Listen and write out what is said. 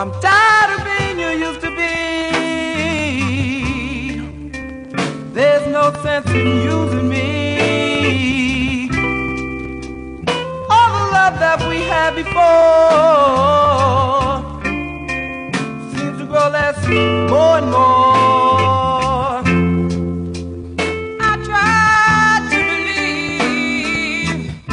I'm tired of being you used to be. There's no sense in using me. All the love that we had before seems to grow less, more